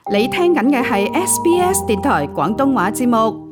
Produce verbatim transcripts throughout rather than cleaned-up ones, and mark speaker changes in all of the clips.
Speaker 1: 你聽緊嘅係 S B S 電台廣東話節目。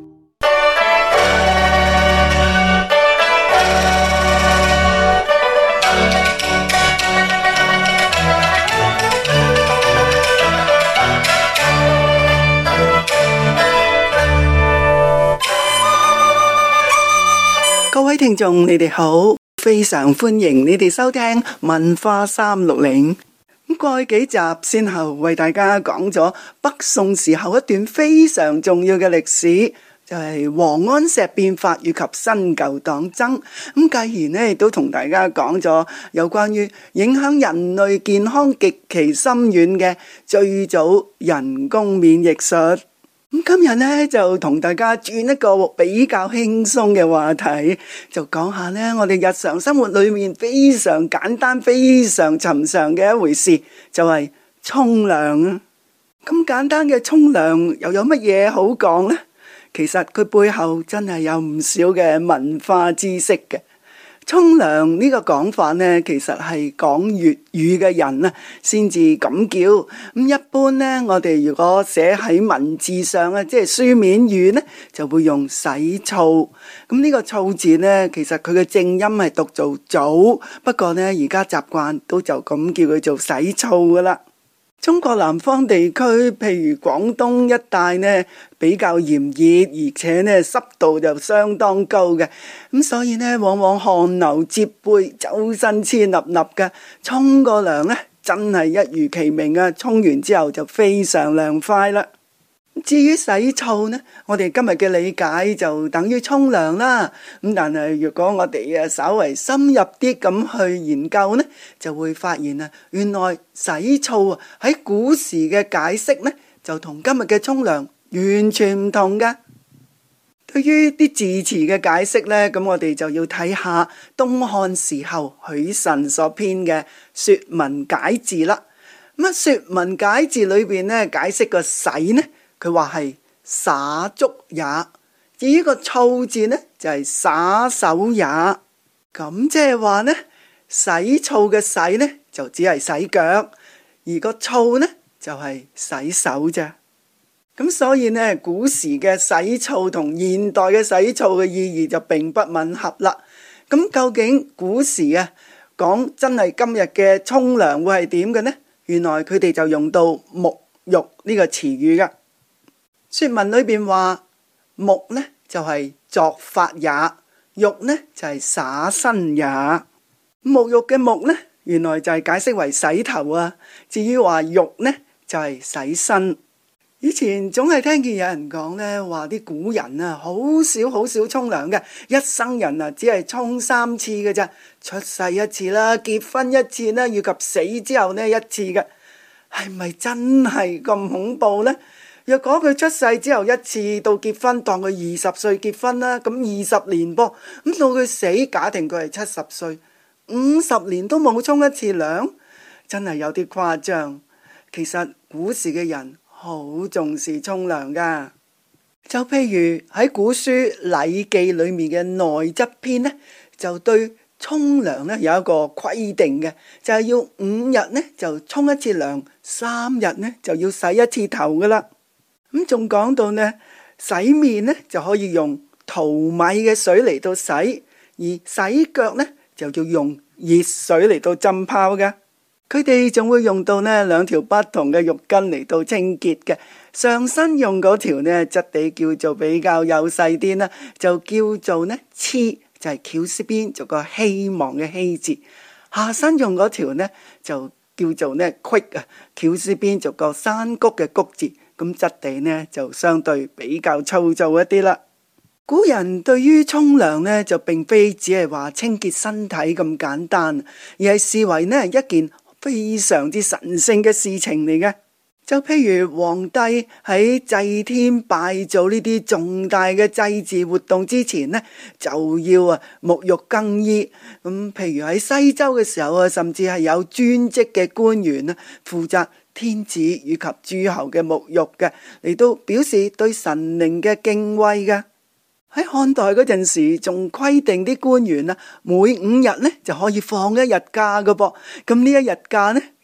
Speaker 2: 各位聽眾，你哋好，非常歡迎你哋收聽文化三六零。咁過去幾集先後為大家講咗北宋時候一段非常重要嘅歷史，就係王安石變法以及新舊黨爭。咁繼而呢，亦都同大家講咗有關於影響人類健康極其深遠嘅最早人工免疫術。咁今日咧就同大家轉一個比較輕鬆嘅話題，就講下咧我哋日常生活裏面非常簡單、非常尋常嘅一回事，就係沖涼啊！咁簡單嘅沖涼又有乜嘢好講呢？其實佢背後真係有唔少嘅文化知識嘅。沖涼呢個講法呢，其實係講粵語嘅人啊，先至咁叫。咁一般呢，我哋如果寫喺文字上啊，即係書面語呢，就會用洗澡。咁呢個澡字呢，其實佢嘅正音係讀做澡，不過呢，而家習慣都就咁叫佢做洗澡噶啦。中國南方地區，譬如廣東一帶呢，比較炎熱，而且呢濕度就相當高嘅，咁所以呢，往往汗流浹背，周身黐笠笠嘅。沖個涼呢，真係一如其名啊！沖完之後就非常涼快啦。至於洗澡呢，我哋今日嘅理解就等於沖涼啦。咁但係如果我哋啊稍為深入啲咁去研究呢，就會發現啊，原來洗澡啊喺古時嘅解釋呢，就同今日嘅沖涼完全唔同噶。對於啲字詞嘅解釋呢，咁我哋就要睇下東漢時候許慎所編嘅《說文解字》啦。咁啊，《說文解字》裏邊呢，解釋個洗呢，佢話係灑足也，至於個澡字呢，就係灑手也。咁即係話呢，洗澡嘅洗呢就只係洗腳，而個澡呢就係洗手啫。咁所以呢，古時嘅洗澡同現代嘅洗澡嘅意義就並不吻合啦。咁究竟古時啊講真係今日嘅沖涼會係點嘅呢？原來佢哋就用到沐浴呢個詞語噶。說文裏邊話沐呢就係作髮也，浴呢就係灑身也。沐浴嘅沐呢，原來就係解釋為洗頭啊。至於話浴呢，就係洗身。以前總係聽見有人講呢，話啲古人啊好少好少沖涼嘅，一生人啊只係沖三次嘅啫，出世一次啦，結婚一次啦，以及死之後呢一次嘅。係咪真係咁恐怖呢？若果佢出世之後一次到結婚，當佢二十歲結婚啦，咁二十年噃，咁到佢死，假定佢係七十歲，五十年都冇沖一次涼，真係有啲誇張。其實古時嘅人好重視沖涼噶，就譬如喺古書《禮記》裏面嘅內則篇呢，就對沖涼呢有一個規定嘅，就係要五日呢就沖一次涼，三日呢就要洗一次頭噶啦。咁仲講到呢，洗面呢就可以用淘米嘅水嚟到洗，而洗腳呢就要用熱水嚟到浸泡嘅。佢哋仲會用到呢兩條不同嘅浴巾嚟到清潔嘅。上身用嗰條呢質地叫做比較幼細啲啦，就叫做呢螭，就係絞絲邊做個希望嘅希字。下身用嗰條呢就叫做呢隙啊，絞絲邊做個山谷嘅谷字。咁質地呢就相對比較粗糙一啲啦。古人對於沖涼呢就並非只係話清潔身體咁簡單，而係視為呢一件非常之神聖嘅事情嚟嘅。就譬如皇帝喺祭天拜祖呢啲重大嘅祭祀活動之前呢，就要啊沐浴更衣。咁譬如喺西周嘅時候啊，甚至係有專職嘅官員啊，負責天子以及諸侯嘅沐浴嘅，嚟到表示對神靈嘅敬畏嘅。喺漢代嗰陣時，仲規定啲官員啊，每五日呢就可以放一日假㗎噃。咁呢一日假呢，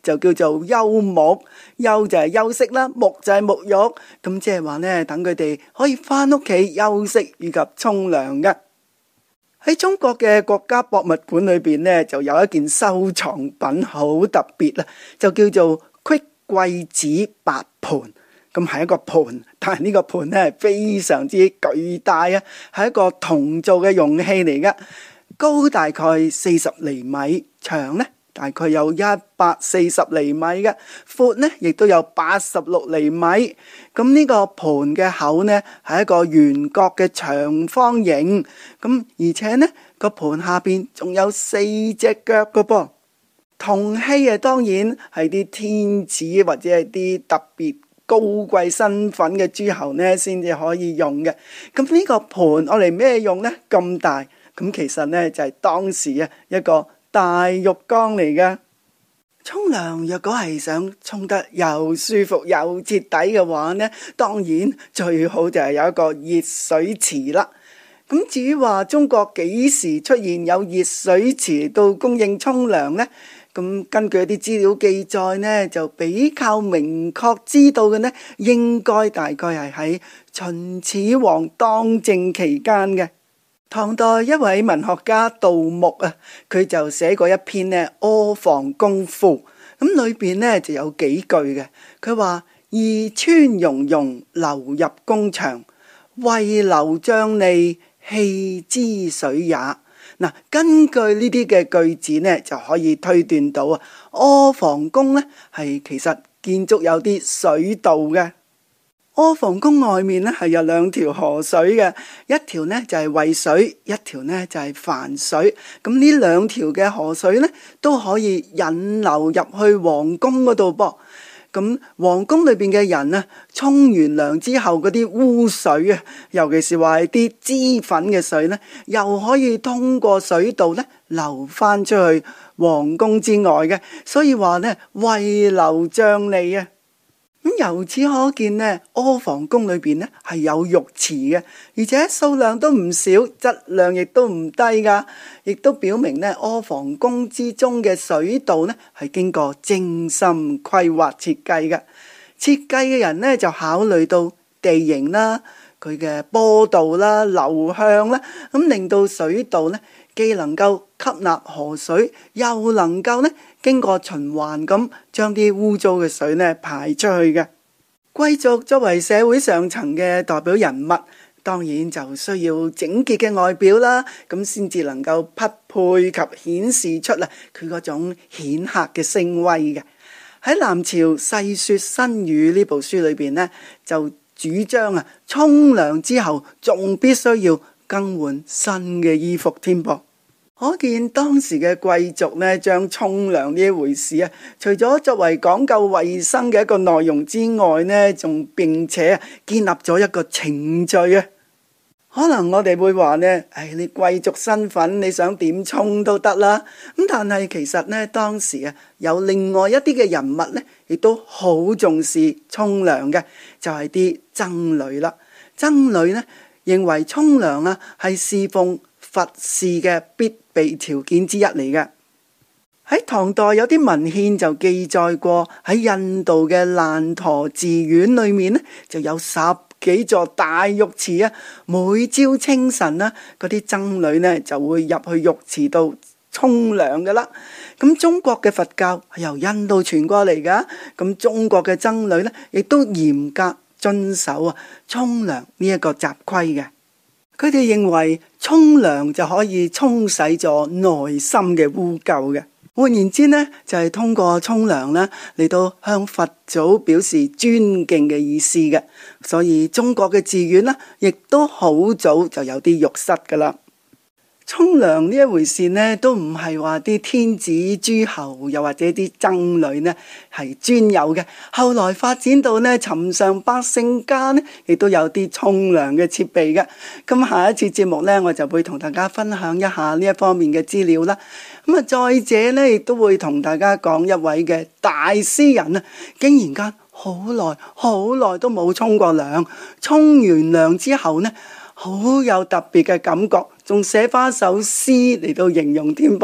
Speaker 2: 就叫做休沐，休就係休息啦，沐就係沐浴，咁即係話呢，等佢哋可以翻屋企休息以及沖涼嘅。喺中國嘅國家博物館裏邊呢，就有一件收藏品好特別啦，就叫做隙桂子八盤。咁係一個盤，但係呢個盤呢係非常之巨大啊，係一個銅做嘅容器嚟噶，高大概四十厘米，長呢大概有一百四十厘米嘅，闊呢亦都有八十六厘米。咁呢個盤嘅口呢係一個圓角嘅長方形，咁而且呢個盤下邊仲有四隻腳噶噃。銅器啊，當然係啲天子或者係啲特別高貴身份嘅諸侯呢先至可以用嘅。咁呢個盤我嚟咩用呢？咁大，咁其實呢就係當時啊一個大浴缸嚟嘅。沖涼若果係想沖得又舒服又徹底嘅話呢，當然最好就係有一個熱水池啦。咁至於話中國幾時出現有熱水池到供應沖涼呢？咁根據一啲資料記載呢，就比較明確知道嘅呢，應該大概係喺秦始皇當政期間嘅。唐代一位文學家杜牧啊，佢就寫過一篇呢《阿房宮賦》，咁裏邊呢就有幾句嘅，佢話：二川溶溶流入宮牆，渭流瘴癘氣之水也。嗱，根據呢啲嘅句子呢，就可以推斷到啊，阿房宮呢係其實建築有啲水道嘅。阿房宮外面呢係有兩條河水嘅，一條呢就係渭水，一條呢就係樊水。咁呢兩條嘅河水呢都可以引流入去皇宮嗰度噃。咁皇宮裏邊嘅人啊，沖完涼之後嗰啲污水啊，尤其是話係啲脂粉嘅水呢，又可以通過水道呢流翻出去皇宮之外嘅，所以話呢，渭流瘴癘啊。咁由此可見呢，阿房宮裏邊呢係有浴池嘅，而且數量都唔少，質量亦都唔低噶，亦都表明呢，阿房宮之中嘅水道呢係經過精心規劃設計嘅。設計嘅人呢就考慮到地形啦、佢嘅坡度啦、流向啦，咁令到水道呢既能夠吸納河水，又能夠呢經過循環咁將啲污糟嘅水呢排出去嘅。貴族作為社會上層嘅代表人物，當然就需要整潔嘅外表啦，咁先至能夠匹配及顯示出啦佢嗰種顯赫嘅聲威嘅。喺南朝《世說新語》呢部書裏邊呢，就主張啊，沖涼之後仲必須要更換新嘅衣服添噃。可見當時嘅貴族呢，將沖涼呢一回事啊，除咗作為講究衛生嘅一個內容之外呢，仲並且建立咗一個程序啊。可能我哋會話呢，唉，你貴族身份，你想點沖都得啦。咁但係其實呢，當時啊，有另外一啲嘅人物呢，亦都好重視沖涼嘅，就係啲僧侶啦。僧侶呢，認為沖涼啊係侍奉佛事嘅必備條件之一嚟嘅。喺唐代有啲文獻就記載過，喺印度嘅爛陀寺院裏面呢，就有十幾座大浴池啊。每朝清晨啦，嗰啲僧侶呢就會入去浴池度沖涼噶啦。咁中國嘅佛教係由印度傳過嚟噶，咁中國嘅僧侶呢亦都嚴格遵守啊沖涼呢一個習規嘅。佢哋認為沖涼就可以沖洗咗內心嘅污垢嘅。換言之呢，就係、是、通過沖涼啦嚟到向佛祖表示尊敬嘅意思嘅。所以中國嘅寺院呢，亦都好早就有啲浴室噶啦。沖涼呢一回事呢，都唔係話啲天子諸侯又或者啲僧侶呢係專有嘅。後來發展到呢，尋常百姓家呢，亦都有啲沖涼嘅設備嘅。咁下一次節目呢，我就會同大家分享一下呢一方面嘅資料啦。咁啊，再者呢，亦都會同大家講一位嘅大詩人啊，竟然間好耐好耐都冇沖過涼，沖完涼之後呢，好有特別嘅感覺，仲寫翻首詩嚟到形容添噃。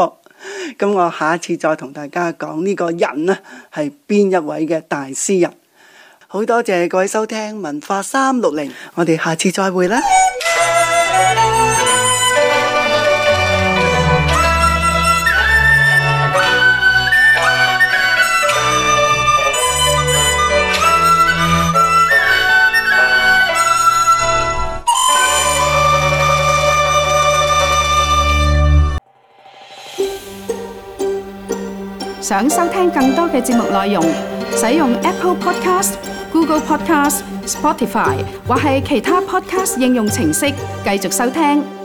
Speaker 2: 咁我下一次再同大家講呢個人呢係邊一位嘅大詩人。好多謝各位收聽文化三六零，我哋下次再會啦。
Speaker 1: 想收聽更多嘅節目內容，使用 Apple Podcast、Google Podcast、Spotify 或係其他 Podcast 應用程式繼續收聽。